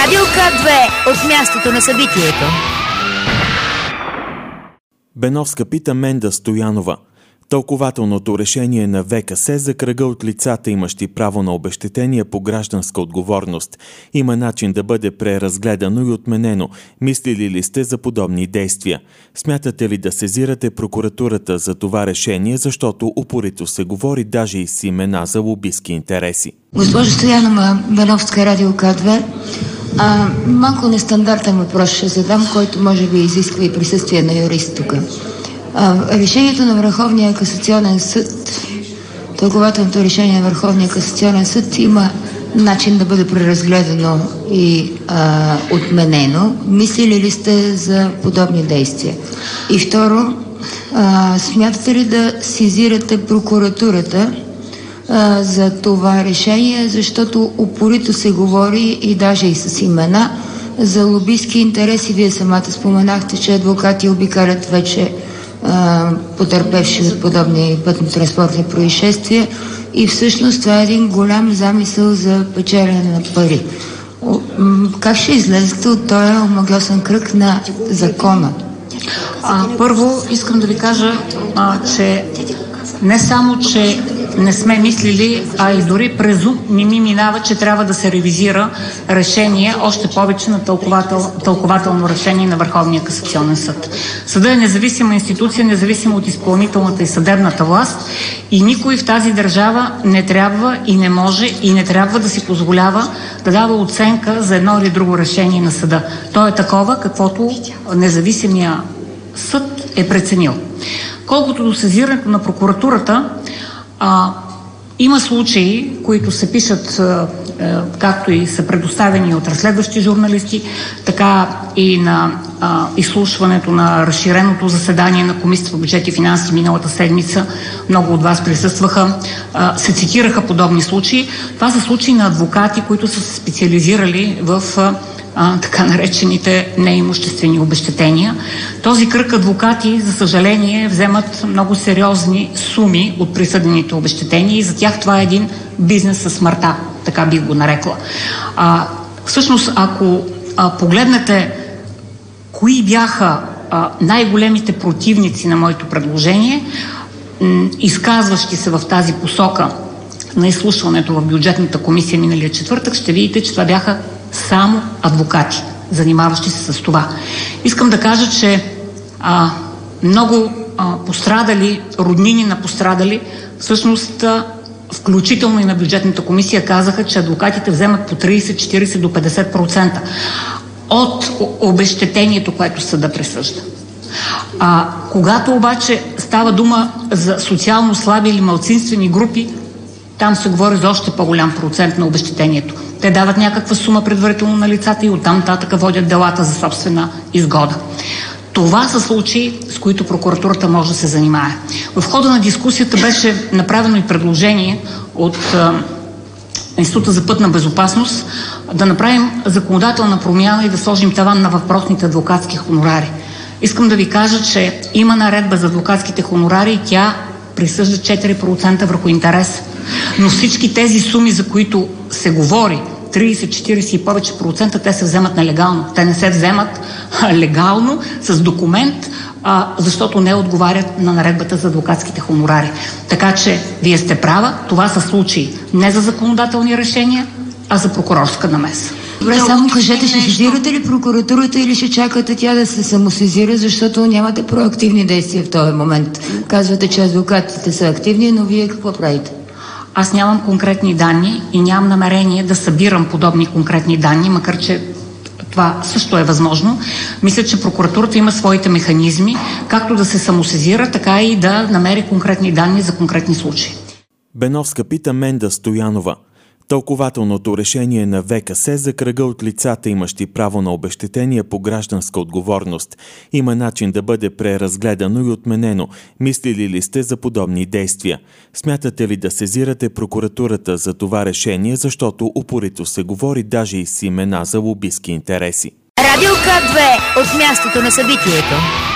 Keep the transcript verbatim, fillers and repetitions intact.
Радио К две от мястото на събитието. Беновска пита Менда Стоянова. Тълкователното решение на В К С за кръга от лицата, имащи право на обезщетение по гражданска отговорност, има начин да бъде преразгледано и отменено. Мислили ли сте за подобни действия? Смятате ли да сезирате прокуратурата за това решение, защото упорито се говори даже и с имена за лобистки интереси? Госпожо Стоянова, Беновска, Радио К две. А, малко нестандартен въпрос ще задам, който може би изисква и присъствие на юрист тук. А, решението на Върховния касационен съд, тълкователното решение на Върховния касационен съд има начин да бъде преразгледано и а, отменено. Мислили ли сте за подобни действия? И второ, а, смятате ли да сезирате прокуратурата а, за това решение, защото упорито се говори и даже и с имена за лобистки интереси? Вие самата споменахте, че адвокати обикалят вече потърпевши от подобни пътно-транспортни происшествия и всъщност това е един голям замисъл за печелене на пари. Как ще излезете от този омагьосан кръг на закона? А, първо искам да ви кажа, а, че не само, че не сме мислили, а и дори през ум не ми минава, че трябва да се ревизира решение, още повече на тълковател, тълкователно решение на Върховния касационен съд. Съдът е независима институция, независима от изпълнителната и съдебната власт и никой в тази държава не трябва и не може и не трябва да си позволява да дава оценка за едно или друго решение на съда. То е такова, каквото независимия съд е преценил. Колкото до сезирането на прокуратурата, а, има случаи, които се пишат, а, а, както и са предоставени от разследващи журналисти, така и на а, изслушването на разширеното заседание на Комисията по бюджет и финанси миналата седмица. Много от вас присъстваха. А, се цитираха подобни случаи. Това са случаи на адвокати, които са се специализирали в а, А, така наречените неимуществени обезщетения. Този кръг адвокати, за съжаление, вземат много сериозни суми от присъдените обезщетения и за тях това е един бизнес със смъртта, така бих го нарекла. А, всъщност, ако а, погледнете кои бяха а, най-големите противници на моето предложение, м- изказващи се в тази посока на изслушването в бюджетната комисия миналия четвъртък, ще видите, че това бяха само адвокати, занимаващи се с това. Искам да кажа, че а, много а, пострадали, роднини на пострадали, всъщност а, включително и на бюджетната комисия казаха, че адвокатите вземат по трийсет, четирийсет до петдесет процента от обезщетението, което съда присъжда. А, когато обаче става дума за социално слаби или малцинствени групи, там се говори за още по-голям процент на обезщетението. Те дават някаква сума предварително на лицата и оттам нататък водят делата за собствена изгода. Това са случаи, с които прокуратурата може да се занимае. В хода на дискусията беше направено и предложение от а, Института за пътна безопасност да направим законодателна промяна и да сложим таван на въпросните адвокатски хонорари. Искам да ви кажа, че има наредба за адвокатските хонорари и тя присъжда четири процента върху интерес. Но всички тези суми, за които се говори, трийсет, четирийсет и повече процента, те се вземат нелегално. Те не се вземат а, легално, с документ, а, защото не отговарят на наредбата за адвокатските хонорари. Така че, вие сте права, това са случаи не за законодателни решения, а за прокурорска намеса. Добре, само кажете, ще сезирате ли прокуратурата или ще чакате тя да се самосезира, защото нямате проактивни действия в този момент? Казвате, че адвокатите са активни, но вие какво правите? Аз нямам конкретни данни и нямам намерение да събирам подобни конкретни данни, макар че това също е възможно. Мисля, че прокуратурата има своите механизми, както да се самосезира, така и да намери конкретни данни за конкретни случаи. Беновска пита Менда Стоянова. Тълкователното решение на В К С за кръга от лицата, имащи право на обезщетение по гражданска отговорност, има начин да бъде преразгледано и отменено. Мислили ли сте за подобни действия? Смятате ли да сезирате прокуратурата за това решение, защото упорито се говори даже и с имена за лобистки интереси? Радио К две от мястото на събитието.